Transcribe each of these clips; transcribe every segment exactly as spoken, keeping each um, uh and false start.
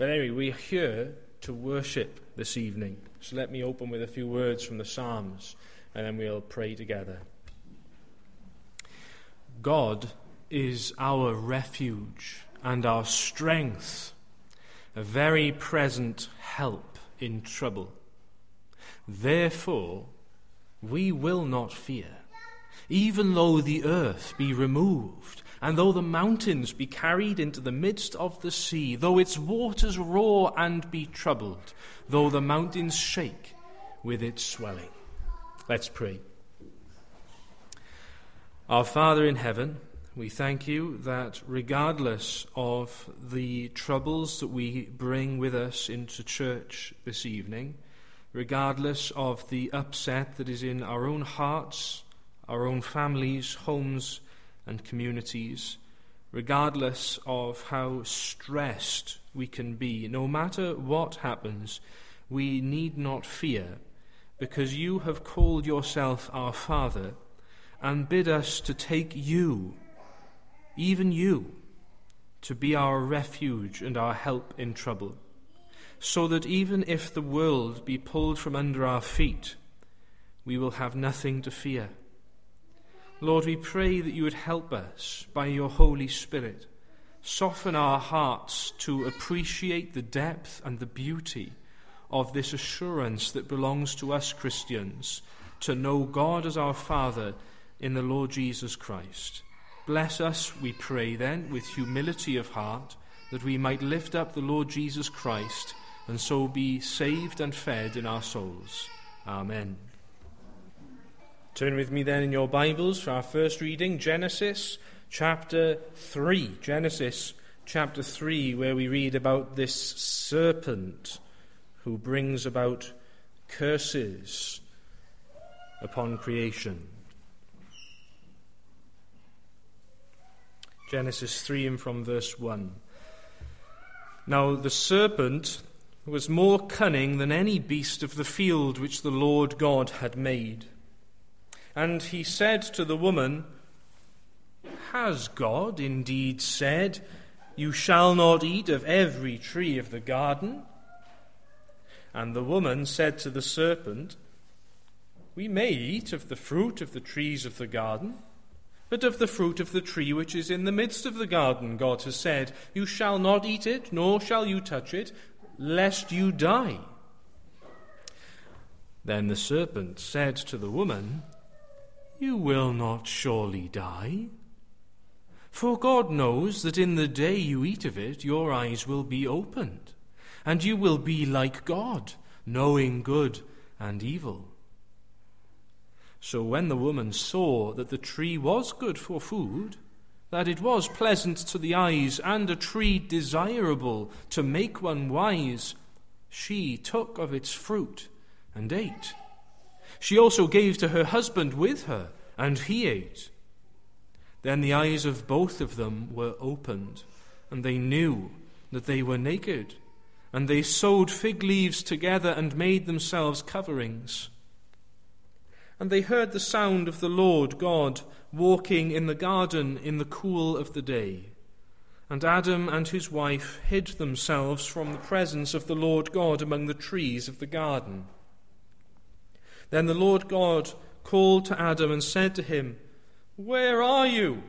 But anyway, we're here to worship this evening. So let me open with a few words from the Psalms, and then we'll pray together. God is our refuge and our strength, a very present help in trouble. Therefore, we will not fear, even though the earth be removed, and though the mountains be carried into the midst of the sea, though its waters roar and be troubled, though the mountains shake with its swelling. Let's pray. Our Father in heaven, we thank you that regardless of the troubles that we bring with us into church this evening, regardless of the upset that is in our own hearts, our own families, homes, and communities, regardless of how stressed we can be, no matter what happens, we need not fear, because you have called yourself our Father and bid us to take you, even you, to be our refuge and our help in trouble, so that even if the world be pulled from under our feet, we will have nothing to fear. Lord, we pray that you would help us by your Holy Spirit, soften our hearts to appreciate the depth and the beauty of this assurance that belongs to us Christians, to know God as our Father in the Lord Jesus Christ. Bless us, we pray then, with humility of heart, that we might lift up the Lord Jesus Christ and so be saved and fed in our souls. Amen. Turn with me then in your Bibles for our first reading, Genesis chapter three. Genesis chapter three, where we read about this serpent who brings about curses upon creation. Genesis three and from verse one. Now the serpent was more cunning than any beast of the field which the Lord God had made. And he said to the woman, Has God indeed said, You shall not eat of every tree of the garden? And the woman said to the serpent, We may eat of the fruit of the trees of the garden, but of the fruit of the tree which is in the midst of the garden, God has said, You shall not eat it, nor shall you touch it, lest you die. Then the serpent said to the woman, You will not surely die. For God knows that in the day you eat of it, your eyes will be opened, and you will be like God, knowing good and evil. So when the woman saw that the tree was good for food, that it was pleasant to the eyes, and a tree desirable to make one wise, she took of its fruit and ate. She also gave to her husband with her, and he ate. Then the eyes of both of them were opened, and they knew that they were naked, and they sewed fig leaves together and made themselves coverings. And they heard the sound of the Lord God walking in the garden in the cool of the day. And Adam and his wife hid themselves from the presence of the Lord God among the trees of the garden. Then the Lord God called to Adam and said to him, Where are you?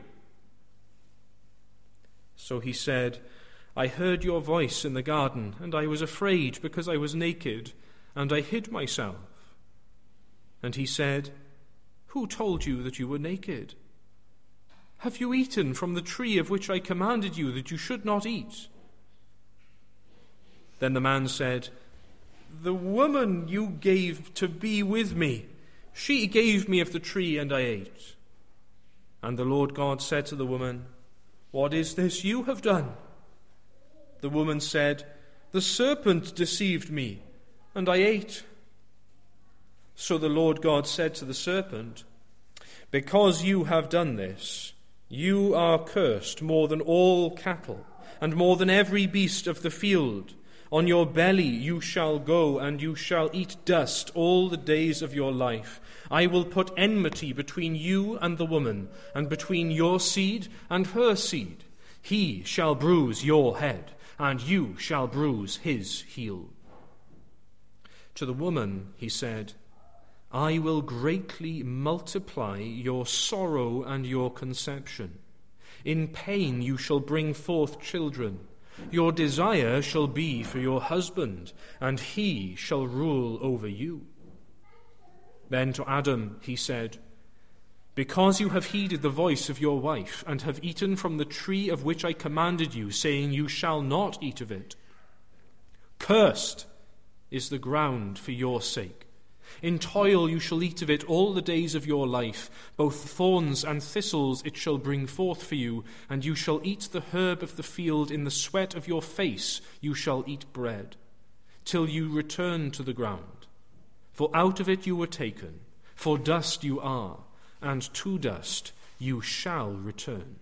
So he said, I heard your voice in the garden, and I was afraid because I was naked, and I hid myself. And he said, Who told you that you were naked? Have you eaten from the tree of which I commanded you that you should not eat? Then the man said, The woman you gave to be with me, she gave me of the tree, and I ate. And the Lord God said to the woman, What is this you have done? The woman said, The serpent deceived me, and I ate. So the Lord God said to the serpent, Because you have done this, you are cursed more than all cattle, and more than every beast of the field. On your belly you shall go, and you shall eat dust all the days of your life. I will put enmity between you and the woman, and between your seed and her seed. He shall bruise your head, and you shall bruise his heel." To the woman he said, "I will greatly multiply your sorrow and your conception. In pain you shall bring forth children. Your desire shall be for your husband, and he shall rule over you." Then to Adam he said, "Because you have heeded the voice of your wife, and have eaten from the tree of which I commanded you, saying, 'You shall not eat of it,' cursed is the ground for your sake. In toil you shall eat of it all the days of your life. Both thorns and thistles it shall bring forth for you, and you shall eat the herb of the field. In the sweat of your face you shall eat bread, till you return to the ground. For out of it you were taken, for dust you are, and to dust you shall return."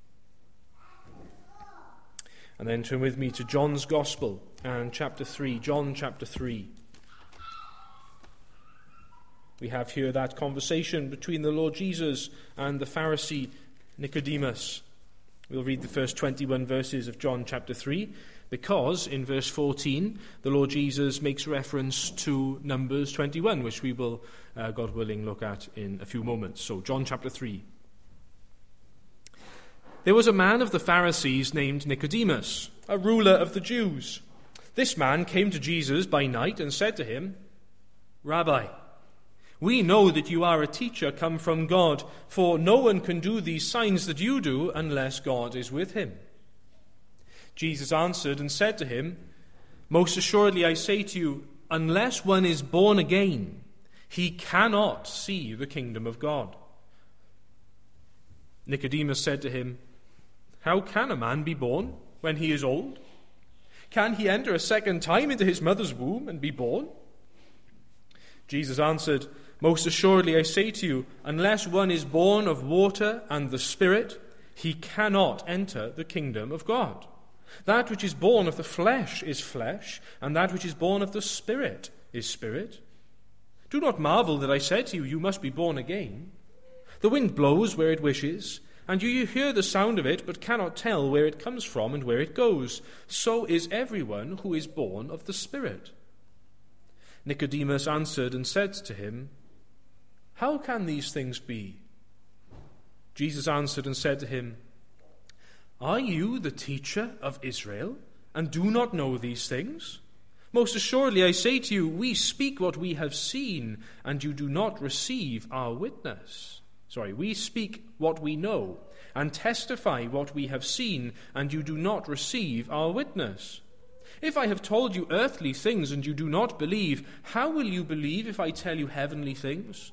And then turn with me to John's Gospel and chapter three. John chapter three. We have here that conversation between the Lord Jesus and the Pharisee Nicodemus. We'll read the first twenty-one verses of John chapter three, because in verse fourteen the Lord Jesus makes reference to Numbers twenty-one, which we will, uh, God willing, look at in a few moments. So John chapter three. "There was a man of the Pharisees named Nicodemus, a ruler of the Jews. This man came to Jesus by night and said to him, 'Rabbi, we know that you are a teacher come from God, for no one can do these signs that you do unless God is with him.' Jesus answered and said to him, 'Most assuredly I say to you, unless one is born again, he cannot see the kingdom of God.' Nicodemus said to him, 'How can a man be born when he is old? Can he enter a second time into his mother's womb and be born?' Jesus answered, 'Most assuredly I say to you, unless one is born of water and the Spirit, he cannot enter the kingdom of God. That which is born of the flesh is flesh, and that which is born of the Spirit is spirit. Do not marvel that I said to you, you must be born again. The wind blows where it wishes, and you hear the sound of it, but cannot tell where it comes from and where it goes. So is everyone who is born of the Spirit.' Nicodemus answered and said to him, 'How can these things be?' Jesus answered and said to him, 'Are you the teacher of Israel, and do not know these things? Most assuredly I say to you, we speak what we have seen, and you do not receive our witness.' Sorry, we speak what we know, and testify what we have seen, and you do not receive our witness. If I have told you earthly things and you do not believe, how will you believe if I tell you heavenly things?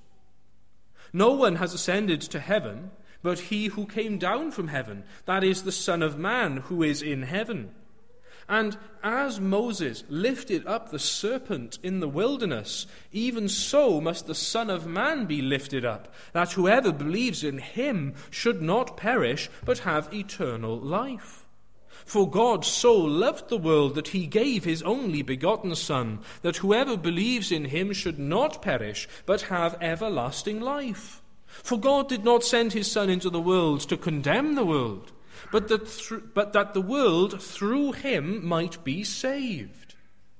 No one has ascended to heaven, but he who came down from heaven, that is the Son of Man who is in heaven. And as Moses lifted up the serpent in the wilderness, even so must the Son of Man be lifted up, that whoever believes in him should not perish, but have eternal life. For God so loved the world that he gave his only begotten Son, that whoever believes in him should not perish, but have everlasting life. For God did not send his Son into the world to condemn the world, but that, th- but that the world through him might be saved.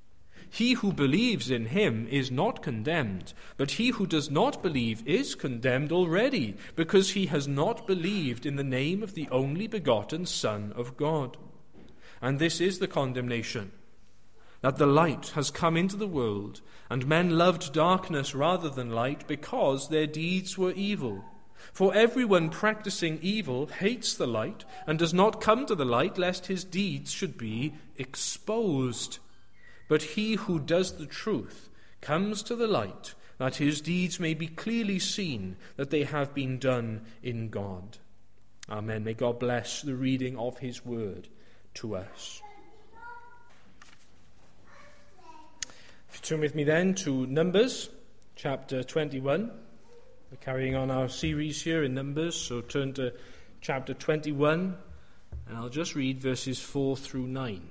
He who believes in him is not condemned, but he who does not believe is condemned already, because he has not believed in the name of the only begotten Son of God. And this is the condemnation, that the light has come into the world, and men loved darkness rather than light, because their deeds were evil. For everyone practicing evil hates the light, and does not come to the light, lest his deeds should be exposed. But he who does the truth comes to the light, that his deeds may be clearly seen, that they have been done in God." Amen. May God bless the reading of his word to us. If you turn with me then to Numbers chapter twenty-one. We're carrying on our series here in Numbers, so turn to chapter twenty-one, and I'll just read verses four through nine.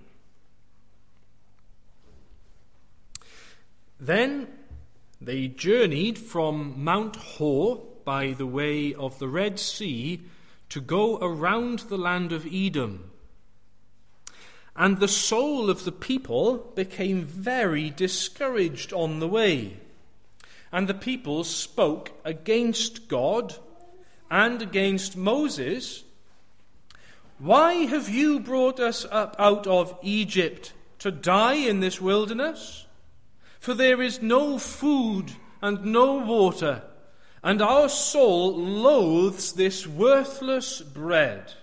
Then they journeyed from Mount Hor by the way of the Red Sea to go around the land of Edom. And the soul of the people became very discouraged on the way. And the people spoke against God and against Moses. "Why have you brought us up out of Egypt to die in this wilderness? For there is no food and no water, and our soul loathes this worthless bread."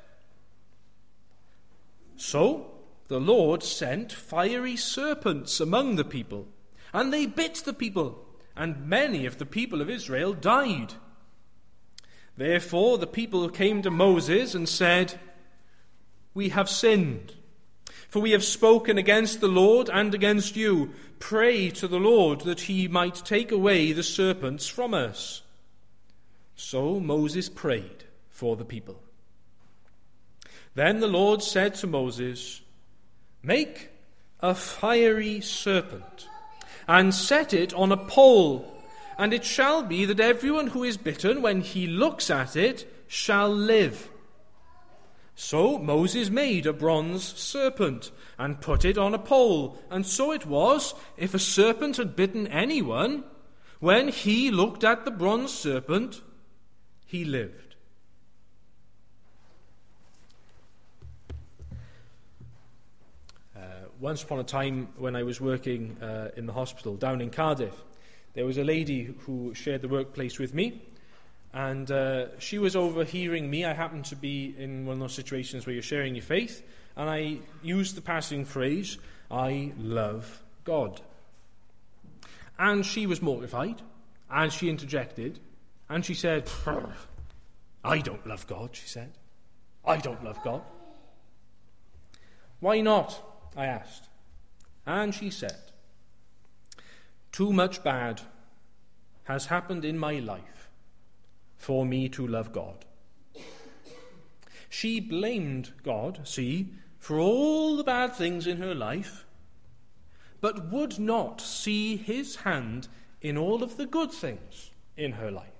So the Lord sent fiery serpents among the people, and they bit the people, and many of the people of Israel died. Therefore the people came to Moses and said, "We have sinned, for we have spoken against the Lord and against you. Pray to the Lord that he might take away the serpents from us." So Moses prayed for the people. Then the Lord said to Moses, "Make a fiery serpent and set it on a pole, and it shall be that everyone who is bitten, when he looks at it, shall live." So Moses made a bronze serpent and put it on a pole, and so it was, if a serpent had bitten anyone, when he looked at the bronze serpent, he lived. Uh, once upon a time, when I was working uh, in the hospital down in Cardiff, there was a lady who shared the workplace with me, and uh, she was overhearing me. I happened to be in one of those situations where you're sharing your faith, and I used the passing phrase, "I love God." And she was mortified, and she interjected, and she said, "I don't love God," she said. "I don't love God." "Why not?" I asked. And she said, "Too much bad has happened in my life for me to love God." She blamed God, see, for all the bad things in her life, but would not see his hand in all of the good things in her life.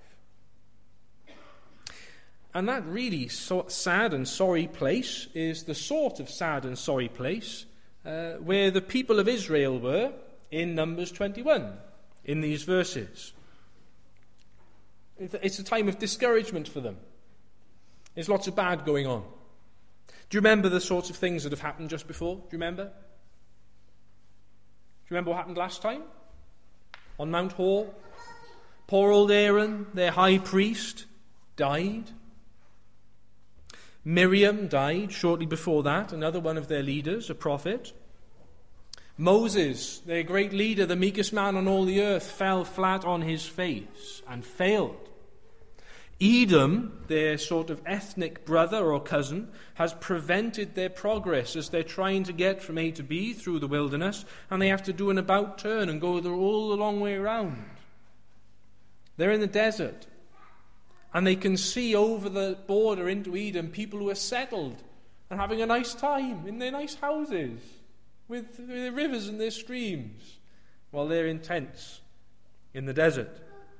And that really so sad and sorry place is the sort of sad and sorry place uh, where the people of Israel were in Numbers twenty-one, in these verses. It's a time of discouragement for them. There's lots of bad going on. Do you remember the sorts of things that have happened just before? Do you remember? Do you remember what happened last time? On Mount Hor? Poor old Aaron, their high priest, died. Miriam died shortly before that, another one of their leaders, a prophet. Moses, their great leader, the meekest man on all the earth, fell flat on his face and failed. Edom, their sort of ethnic brother or cousin, has prevented their progress as they're trying to get from A to B through the wilderness, and they have to do an about turn and go all the long way around. They're in the desert, and they can see over the border into Edom people who are settled and having a nice time in their nice houses with their rivers and their streams, while they're in tents in the desert.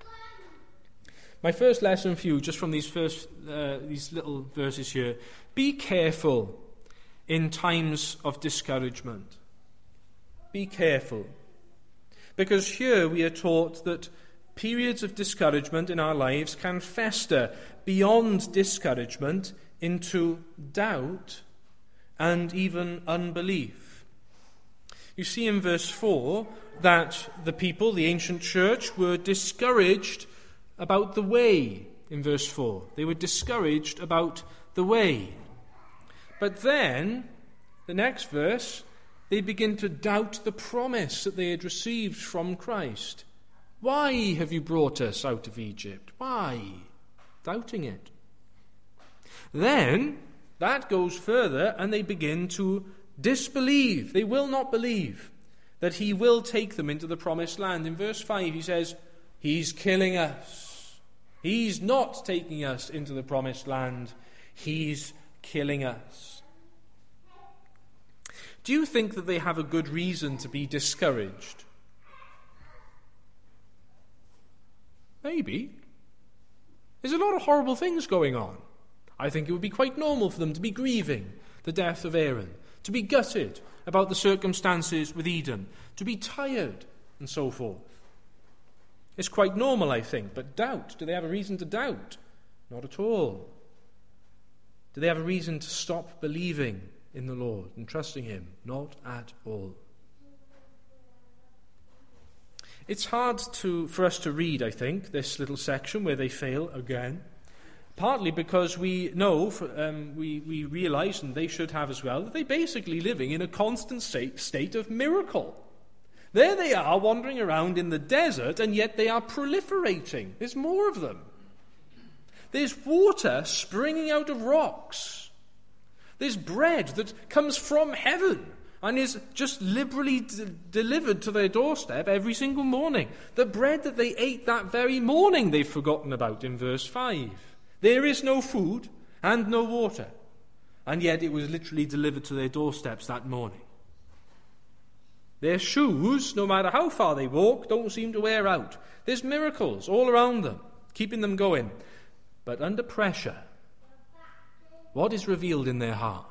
My first lesson for you, just from these first uh, these little verses here: be careful in times of discouragement. Be careful, because here we are taught that periods of discouragement in our lives can fester beyond discouragement into doubt and even unbelief. You see in verse four that the people, the ancient church, were discouraged about the way. In verse four, they were discouraged about the way. But then, the next verse, they begin to doubt the promise that they had received from Christ. Why have you brought us out of Egypt? Why? Doubting it. Then, that goes further, and they begin to disbelieve. They will not believe that he will take them into the promised land. In verse five, he says, he's killing us. He's not taking us into the promised land. He's killing us. Do you think that they have a good reason to be discouraged? Maybe. There's a lot of horrible things going on. I think it would be quite normal for them to be grieving the death of Aaron, to be gutted about the circumstances with Eden, to be tired, and so forth. It's quite normal, I think, but doubt, do they have a reason to doubt? Not at all. Do they have a reason to stop believing in the Lord and trusting him? Not at all. It's hard to, for us to read, I think, this little section where they fail again, partly because we know, um, we, we realize, and they should have as well, that they're basically living in a constant state, state of miracle. There they are wandering around in the desert, and yet they are proliferating. There's more of them. There's water springing out of rocks. There's bread that comes from heaven and is just liberally d- delivered to their doorstep every single morning. The bread that they ate that very morning they've forgotten about in verse five. There is no food and no water, and yet it was literally delivered to their doorsteps that morning. Their shoes, no matter how far they walk, don't seem to wear out. There's miracles all around them, keeping them going. But under pressure, what is revealed in their heart?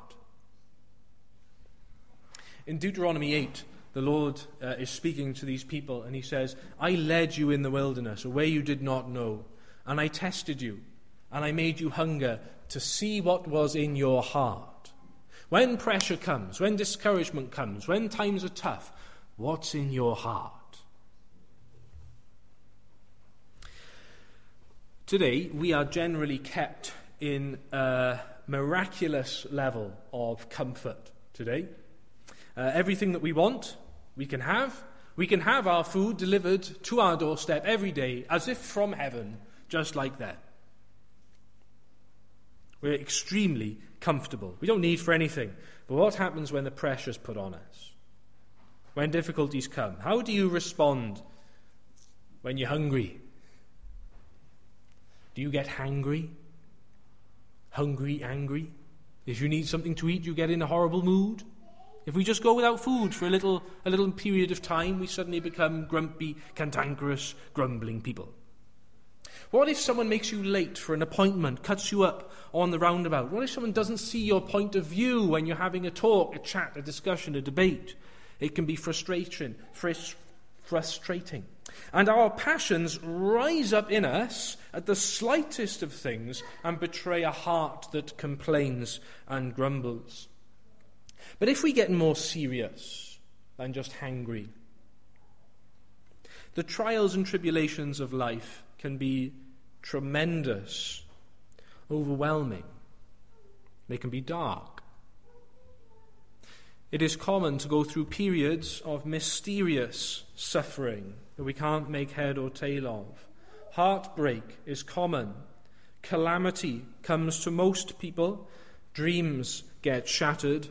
In Deuteronomy eight, the Lord uh, is speaking to these people, and he says, I led you in the wilderness, a way you did not know, and I tested you, and I made you hunger to see what was in your heart. When pressure comes, when discouragement comes, when times are tough, what's in your heart? Today, we are generally kept in a miraculous level of comfort today. Uh, everything that we want, we can have. We can have our food delivered to our doorstep every day, as if from heaven, just like that. We're extremely comfortable. We don't need for anything. But what happens when the pressure's put on us? When difficulties come? How do you respond when you're hungry? Do you get hangry? Hungry, angry? If you need something to eat, you get in a horrible mood? If we just go without food for a little a little period of time, we suddenly become grumpy, cantankerous, grumbling people. What if someone makes you late for an appointment, cuts you up on the roundabout? What if someone doesn't see your point of view when you're having a talk, a chat, a discussion, a debate? It can be frustration, frus- frustrating. And our passions rise up in us at the slightest of things and betray a heart that complains and grumbles. But if we get more serious than just hangry, the trials and tribulations of life can be tremendous, overwhelming. They can be dark. It is common to go through periods of mysterious suffering that we can't make head or tail of. Heartbreak is common. Calamity comes to most people. Dreams get shattered.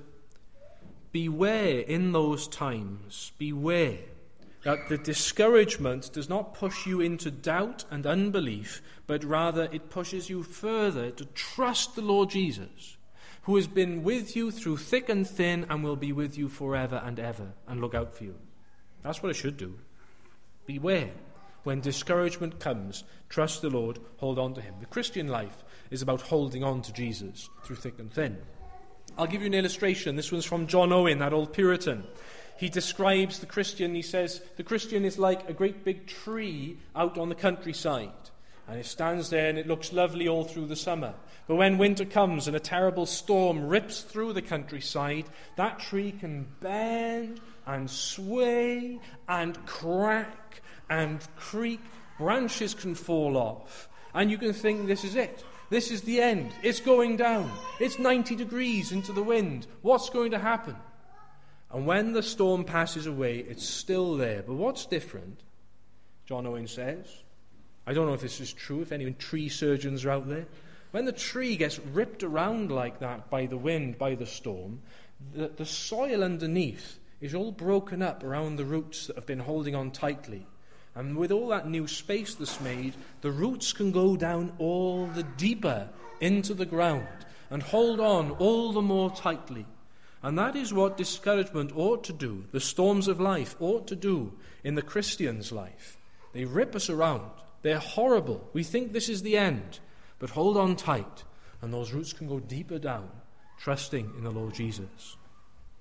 Beware in those times, beware that the discouragement does not push you into doubt and unbelief, but rather it pushes you further to trust the Lord Jesus, who has been with you through thick and thin and will be with you forever and ever, and look out for you. That's what it should do. Beware. When discouragement comes, trust the Lord, hold on to him. The Christian life is about holding on to Jesus through thick and thin. I'll give you an illustration. This one's from John Owen, that old Puritan. He describes the Christian, he says, the Christian is like a great big tree out on the countryside. And it stands there and it looks lovely all through the summer. But when winter comes and a terrible storm rips through the countryside, that tree can bend and sway and crack and creak. Branches can fall off. And you can think, this is it. This is the end. It's going down. It's ninety degrees into the wind. What's going to happen? And when the storm passes away, it's still there. But what's different, John Owen says, I don't know if this is true, if any tree surgeons are out there, when the tree gets ripped around like that by the wind, by the storm, the, the soil underneath is all broken up around the roots that have been holding on tightly. And with all that new space that's made, the roots can go down all the deeper into the ground and hold on all the more tightly. And that is what discouragement ought to do, the storms of life ought to do in the Christian's life. They rip us around. They're horrible. We think this is the end. But hold on tight, and those roots can go deeper down, trusting in the Lord Jesus.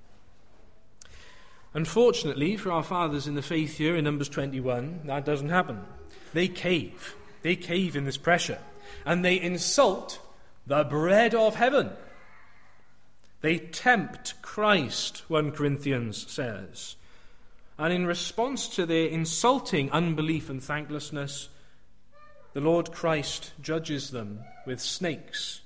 Unfortunately, for our fathers in the faith here in Numbers twenty-one, that doesn't happen. They cave. They cave in this pressure. And they insult the bread of heaven. They tempt Christ, First Corinthians says. And in response to their insulting unbelief and thanklessness, the Lord Christ judges them with snakes.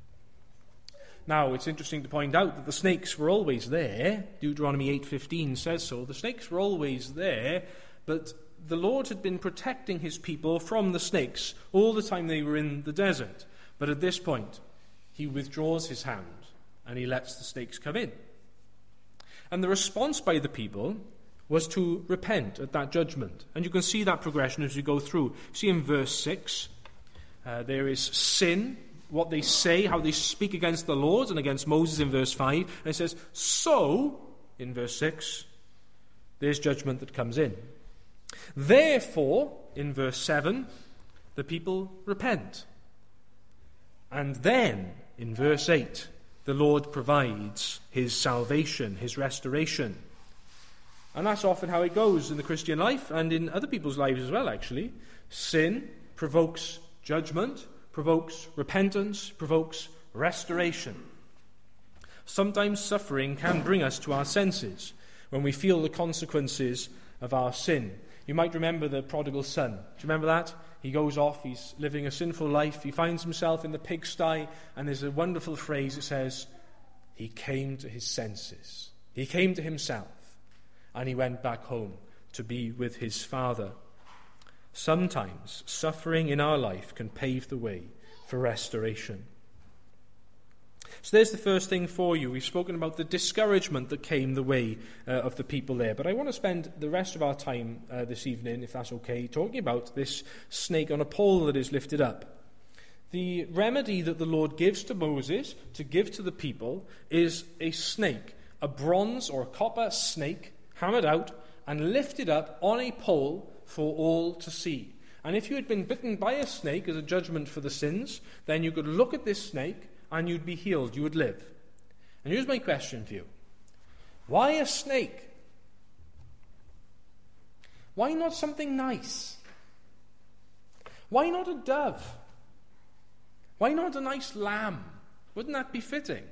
Now, it's interesting to point out that the snakes were always there. Deuteronomy eight fifteen says so. The snakes were always there, but the Lord had been protecting his people from the snakes all the time they were in the desert. But at this point, he withdraws his hand and he lets the snakes come in. And the response by the people was to repent at that judgment. And you can see that progression as you go through. See in verse six, uh, there is sin, what they say, how they speak against the Lord and against Moses in verse five. And it says, so, in verse six, there's judgment that comes in. Therefore, in verse seven, the people repent. And then, in verse eight, the Lord provides his salvation, his restoration. And that's often how it goes in the Christian life and in other people's lives as well, actually. Sin provokes judgment, provokes repentance, provokes restoration. Sometimes suffering can bring us to our senses when we feel the consequences of our sin. You might remember the prodigal son. Do you remember that? He goes off, he's living a sinful life, he finds himself in the pigsty, and there's a wonderful phrase that says, he came to his senses. He came to himself. And he went back home to be with his father. Sometimes suffering in our life can pave the way for restoration. So there's the first thing for you. We've spoken about the discouragement that came the way uh, of the people there. But I want to spend the rest of our time uh, this evening, if that's okay, talking about this snake on a pole that is lifted up. The remedy that the Lord gives to Moses to give to the people is a snake, a bronze or a copper snake, hammered out and lifted up on a pole for all to see. And if you had been bitten by a snake as a judgment for the sins, then you could look at this snake and you'd be healed, you would live. And here's my question for you. Why a snake? Why not something nice? Why not a dove? Why not a nice lamb? Wouldn't that be fitting?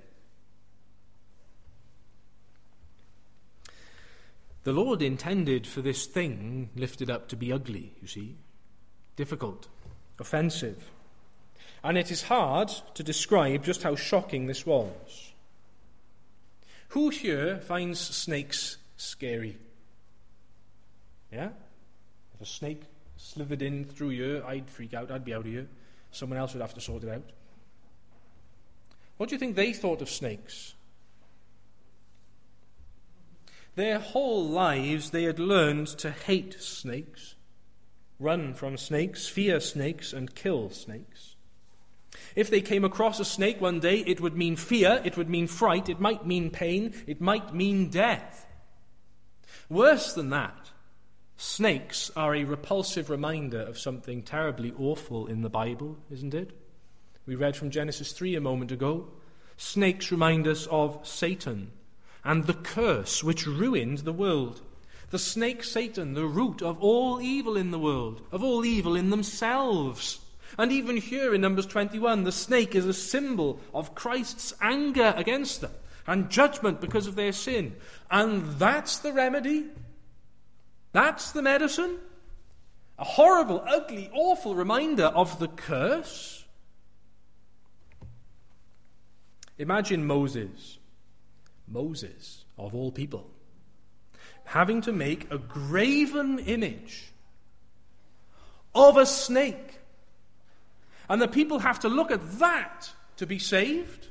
The Lord intended for this thing lifted up to be ugly, you see. Difficult, offensive. And it is hard to describe just how shocking this was. Who here finds snakes scary? Yeah? If a snake slithered in through here, I'd freak out, I'd be out of here. Someone else would have to sort it out. What do you think they thought of snakes? Their whole lives they had learned to hate snakes, run from snakes, fear snakes, and kill snakes. If they came across a snake one day, it would mean fear, it would mean fright, it might mean pain, it might mean death. Worse than that, snakes are a repulsive reminder of something terribly awful in the Bible, isn't it? We read from Genesis three a moment ago. Snakes remind us of Satan and the curse which ruined the world. The snake Satan, the root of all evil in the world, of all evil in themselves. And even here in Numbers twenty-one, the snake is a symbol of Christ's anger against them and judgment because of their sin. And that's the remedy? That's the medicine? A horrible, ugly, awful reminder of the curse? Imagine Moses. Moses, of all people, having to make a graven image of a snake. And the people have to look at that to be saved?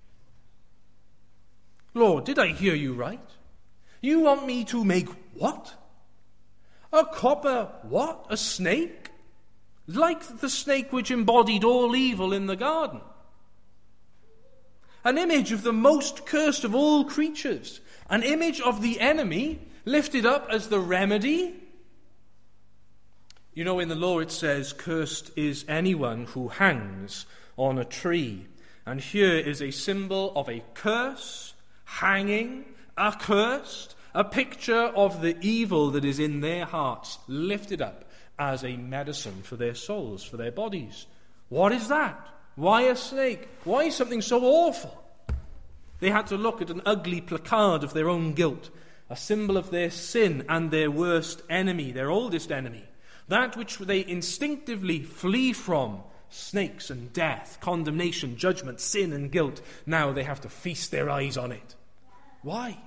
Lord, did I hear you right? You want me to make what? A copper what? A snake? Like the snake which embodied all evil in the garden. An image of the most cursed of all creatures. An image of the enemy lifted up as the remedy. You know, in the law it says, cursed is anyone who hangs on a tree. And here is a symbol of a curse, hanging, accursed, A picture of the evil that is in their hearts, lifted up as a medicine for their souls, for their bodies. What is that? Why a snake? Why something so awful? They had to look at an ugly placard of their own guilt, a symbol of their sin and their worst enemy, their oldest enemy, that which they instinctively flee from, snakes and death, condemnation, judgment, sin and guilt. Now they have to feast their eyes on it. Why?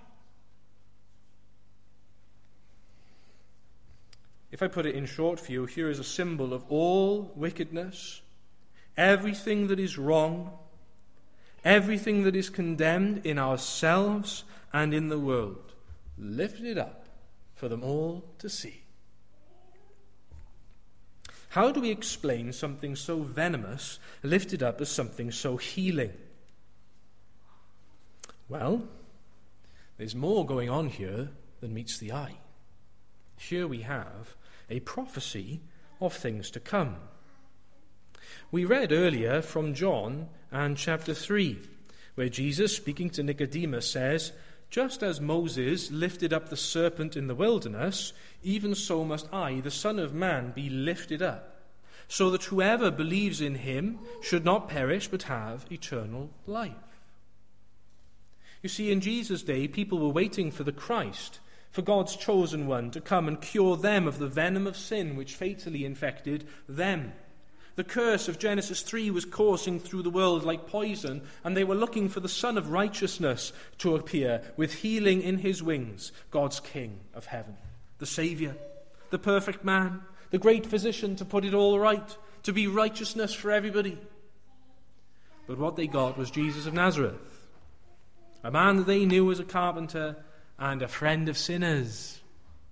If I put it in short for you, here is a symbol of all wickedness, everything that is wrong, everything that is condemned in ourselves and in the world, lifted up for them all to see. How do we explain something so venomous lifted up as something so healing? Well, there's more going on here than meets the eye. Here we have a prophecy of things to come. We read earlier from John and chapter three, where Jesus, speaking to Nicodemus, says, "Just as Moses lifted up the serpent in the wilderness, even so must I, the Son of Man, be lifted up, so that whoever believes in him should not perish but have eternal life." You see, in Jesus' day, people were waiting for the Christ, for God's chosen one, to come and cure them of the venom of sin which fatally infected them. The curse of Genesis three was coursing through the world like poison, and they were looking for the Son of Righteousness to appear with healing in his wings, God's King of heaven, the Saviour, the perfect man, the great physician to put it all right, to be righteousness for everybody. But what they got was Jesus of Nazareth, a man that they knew as a carpenter and a friend of sinners.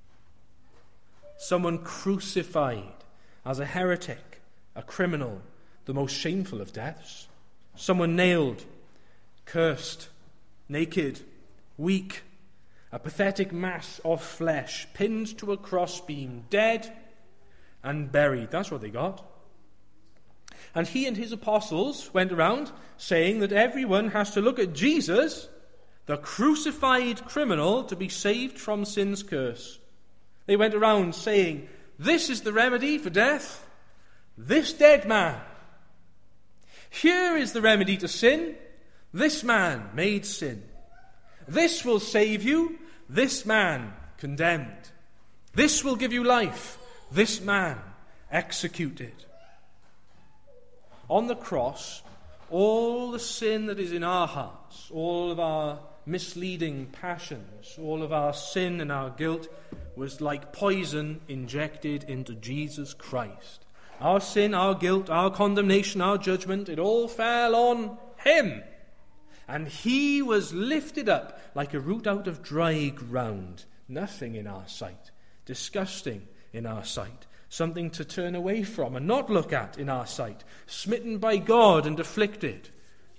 Someone crucified as a heretic, a criminal, the most shameful of deaths. Someone nailed, cursed, naked, weak, a pathetic mass of flesh, pinned to a crossbeam, dead and buried. That's what they got. And he and his apostles went around saying that everyone has to look at Jesus, the crucified criminal, to be saved from sin's curse. They went around saying, "This is the remedy for death, this dead man. Here is the remedy to sin, this man made sin. This will save you, this man condemned. This will give you life, this man executed." On the cross, all the sin that is in our hearts, all of our misleading passions, all of our sin and our guilt was like poison injected into Jesus Christ. Our sin, our guilt, our condemnation, our judgment, it all fell on him. And he was lifted up like a root out of dry ground. Nothing in our sight, disgusting in our sight, something to turn away from and not look at in our sight, smitten by God and afflicted.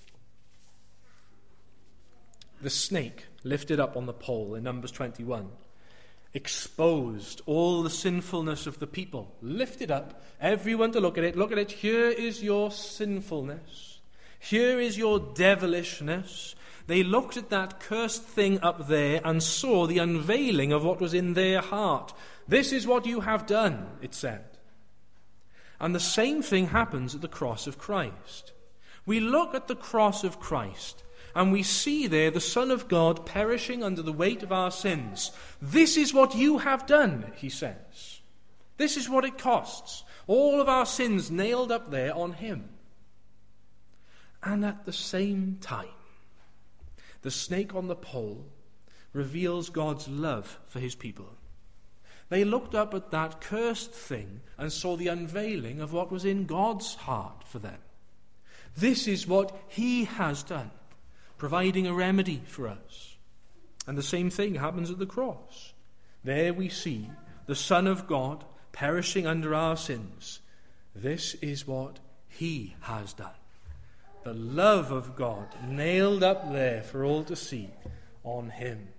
The snake lifted up on the pole in Numbers twenty-one exposed all the sinfulness of the people, lifted up, everyone to look at it. Look at it. Here is your sinfulness. Here is your devilishness. They looked at that cursed thing up there and saw the unveiling of what was in their heart. This is what you have done, it said. And the same thing happens at the cross of Christ. We look at the cross of Christ and we see there the Son of God perishing under the weight of our sins. This is what you have done, he says. This is what it costs. All of our sins nailed up there on him. And at the same time, the snake on the pole reveals God's love for his people. They looked up at that cursed thing and saw the unveiling of what was in God's heart for them. This is what he has done, providing a remedy for us. And the same thing happens at the cross. There we see the Son of God perishing under our sins. This is what he has done. The love of God nailed up there for all to see on him.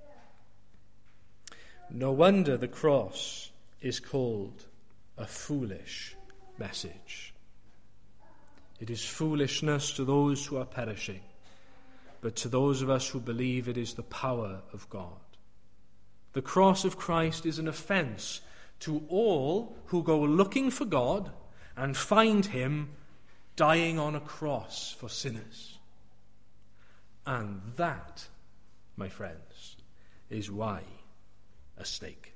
No wonder the cross is called a foolish message. It is foolishness to those who are perishing, but to those of us who believe, it is the power of God. The cross of Christ is an offense to all who go looking for God and find him dying on a cross for sinners. And that, my friends, is why a snake.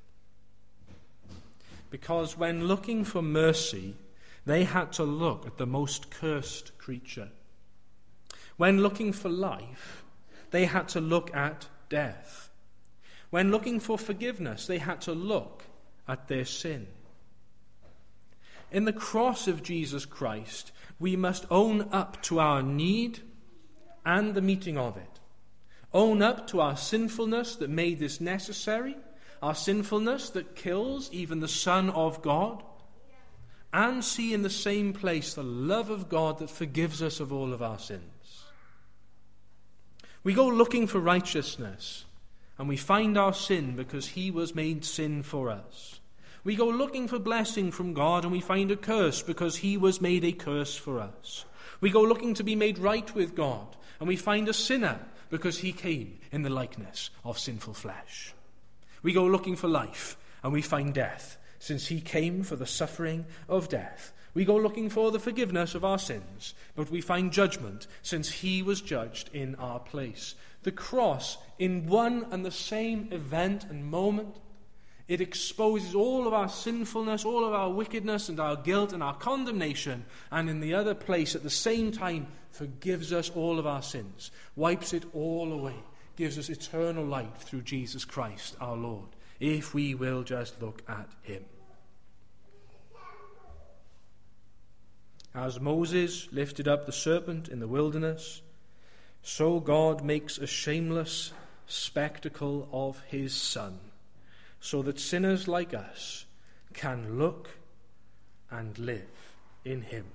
Because when looking for mercy, they had to look at the most cursed creature. When looking for life, they had to look at death. When looking for forgiveness, they had to look at their sin. In the cross of Jesus Christ, we must own up to our need and the meeting of it. Own up to our sinfulness that made this necessary, our sinfulness that kills even the Son of God, and see in the same place the love of God that forgives us of all of our sins. We go looking for righteousness, and we find our sin because he was made sin for us. We go looking for blessing from God, and we find a curse because he was made a curse for us. We go looking to be made right with God, and we find a sinner because he came in the likeness of sinful flesh. We go looking for life, and we find death, since he came for the suffering of death. We go looking for the forgiveness of our sins, but we find judgment, since he was judged in our place. The cross, in one and the same event and moment, it exposes all of our sinfulness, all of our wickedness and our guilt and our condemnation, and in the other place at the same time forgives us all of our sins, wipes it all away, gives us eternal life through Jesus Christ our Lord, if we will just look at him. As Moses lifted up the serpent in the wilderness, so God makes a shameless spectacle of his Son, so that sinners like us can look and live in him.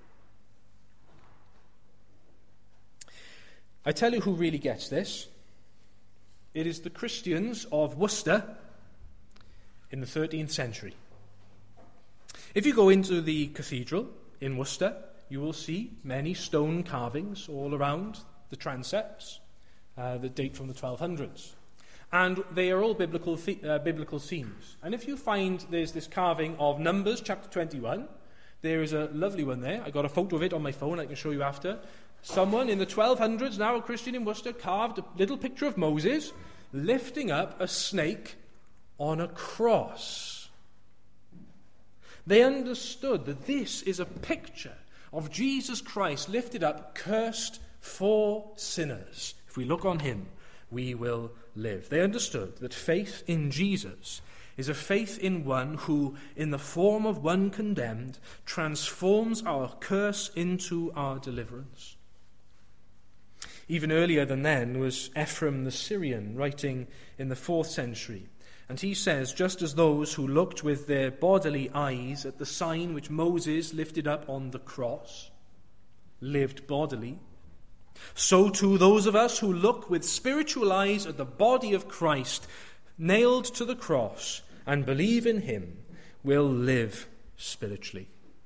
I tell you who really gets this. It is the Christians of Worcester in the thirteenth century. If you go into the cathedral in Worcester, you will see many stone carvings all around the transepts uh, that date from the twelve hundreds. And they are all biblical the- uh, biblical scenes. And if you find there's this carving of Numbers chapter twenty-one, there is a lovely one there. I got a photo of it on my phone I can show you after. Someone in the twelve hundreds, now a Christian in Worcester, carved a little picture of Moses lifting up a snake on a cross. They understood that this is a picture of Jesus Christ lifted up, cursed for sinners. If we look on him, we will live. They understood that faith in Jesus is a faith in one who, in the form of one condemned, transforms our curse into our deliverance. Even earlier than then was Ephraim the Syrian, writing in the fourth century. And he says, just as those who looked with their bodily eyes at the sign which Moses lifted up on the cross lived bodily, so too those of us who look with spiritual eyes at the body of Christ nailed to the cross and believe in him will live spiritually.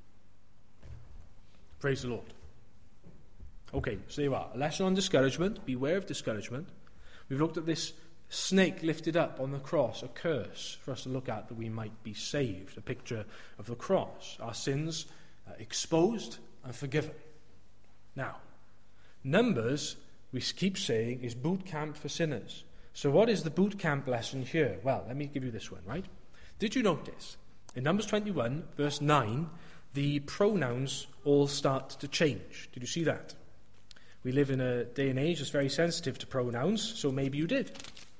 Praise the Lord. Okay, so there you are. A lesson on discouragement. Beware of discouragement. We've looked at this snake lifted up on the cross, a curse for us to look at that we might be saved, a picture of the cross, our sins uh, exposed and forgiven. Now, Numbers, we keep saying, is boot camp for sinners. So what is the boot camp lesson here? Well, let me give you this one, right? Did you notice, in Numbers twenty-one, verse nine, the pronouns all start to change? Did you see that? We live in a day and age that's very sensitive to pronouns, so maybe you did.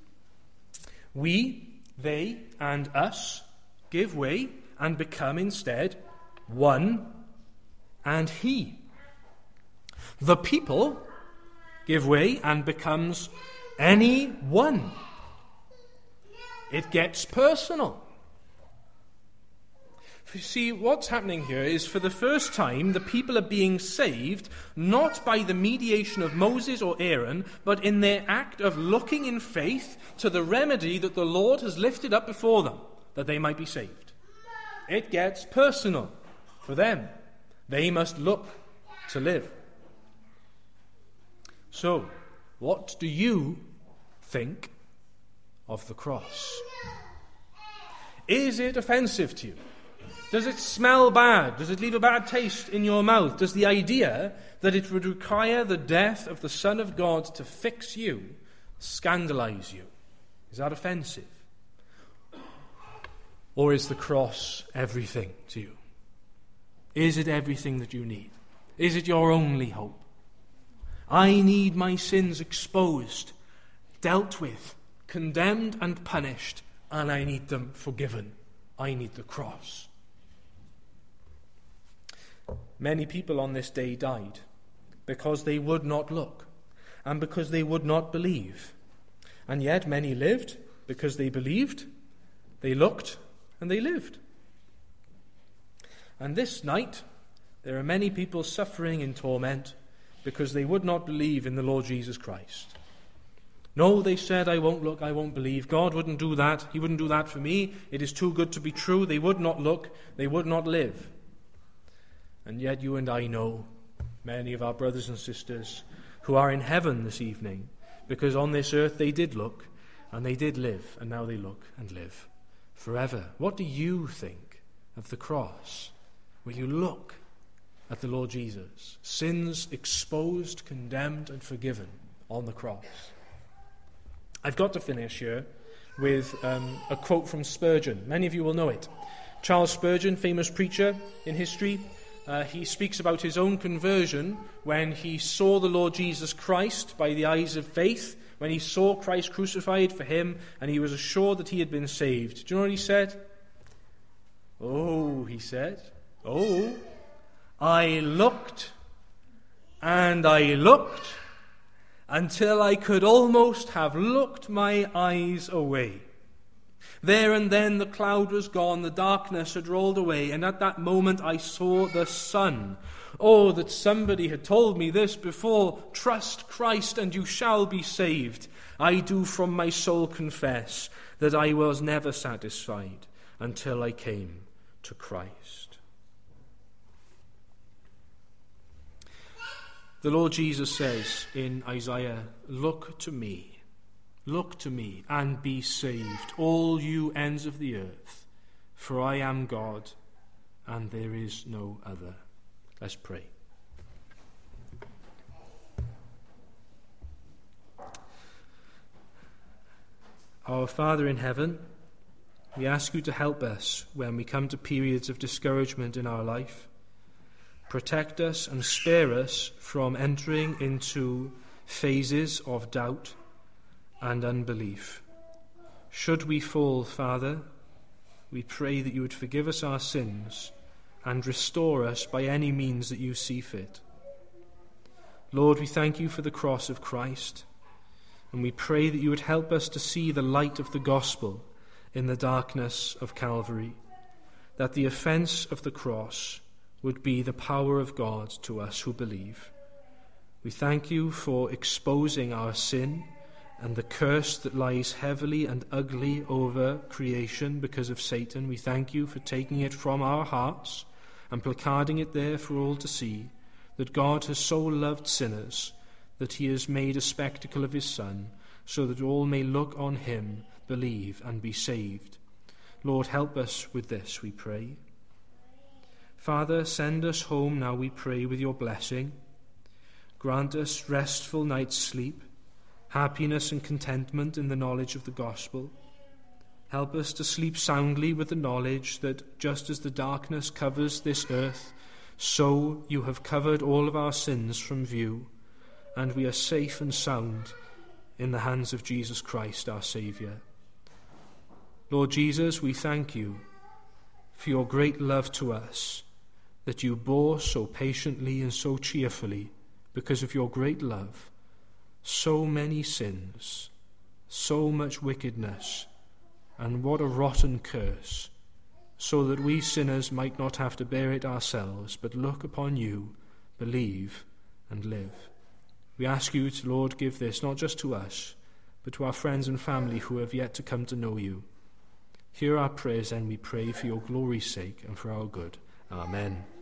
We, they, and us give way and become instead one and he. The people give way and becomes any one. It gets personal. You see, what's happening here is for the first time the people are being saved not by the mediation of Moses or Aaron, but in their act of looking in faith to the remedy that the Lord has lifted up before them, that they might be saved. It gets personal for them. They must look to live. So, what do you think of the cross? Is it offensive to you? Does it smell bad? Does it leave a bad taste in your mouth? Does the idea that it would require the death of the Son of God to fix you scandalize you? Is that offensive? Or is the cross everything to you? Is it everything that you need? Is it your only hope? I need my sins exposed, dealt with, condemned and punished, and I need them forgiven. I need the cross. Many people on this day died because they would not look and because they would not believe. And yet many lived because they believed, they looked, and they lived. And this night, there are many people suffering in torment because they would not believe in the Lord Jesus Christ. No, they said, I won't look, I won't believe. God wouldn't do that. He wouldn't do that for me. It is too good to be true. They would not look. They would not live. And yet you and I know many of our brothers and sisters who are in heaven this evening, because on this earth they did look and they did live, and now they look and live forever. What do you think of the cross? Will you look at the Lord Jesus, sins exposed, condemned, and forgiven on the cross? I've got to finish here with um, a quote from Spurgeon. Many of you will know it. Charles Spurgeon, famous preacher in history, uh, he speaks about his own conversion when he saw the Lord Jesus Christ by the eyes of faith, when he saw Christ crucified for him, and he was assured that he had been saved. Do you know what he said? Oh, he said, oh, I looked and I looked until I could almost have looked my eyes away. There and then the cloud was gone, the darkness had rolled away, and at that moment I saw the sun. Oh, that somebody had told me this before. Trust Christ and you shall be saved. I do from my soul confess that I was never satisfied until I came to Christ. The Lord Jesus says in Isaiah, look to me. Look to me and be saved, all you ends of the earth, for I am God and there is no other. Let's pray. Our Father in heaven, we ask you to help us when we come to periods of discouragement in our life. Protect us and spare us from entering into phases of doubt and unbelief. Should we fall, Father, we pray that you would forgive us our sins and restore us by any means that you see fit. Lord, we thank you for the cross of Christ, and we pray that you would help us to see the light of the gospel in the darkness of Calvary, that the offence of the cross would be the power of God to us who believe. We thank you for exposing our sin and the curse that lies heavily and ugly over creation because of Satan. We thank you for taking it from our hearts and placarding it there for all to see, that God has so loved sinners that he has made a spectacle of his Son, so that all may look on him, believe, and be saved. Lord, help us with this, we pray. Father, send us home now, we pray, with your blessing. Grant us restful night's sleep, happiness and contentment in the knowledge of the gospel. Help us to sleep soundly with the knowledge that just as the darkness covers this earth, so you have covered all of our sins from view, and we are safe and sound in the hands of Jesus Christ, our Saviour. Lord Jesus, we thank you for your great love to us, that you bore so patiently and so cheerfully, because of your great love, so many sins, so much wickedness, and what a rotten curse, so that we sinners might not have to bear it ourselves, but look upon you, believe, and live. We ask you to, Lord, give this not just to us, but to our friends and family who have yet to come to know you. Hear our prayers, and we pray for your glory's sake and for our good. Amen.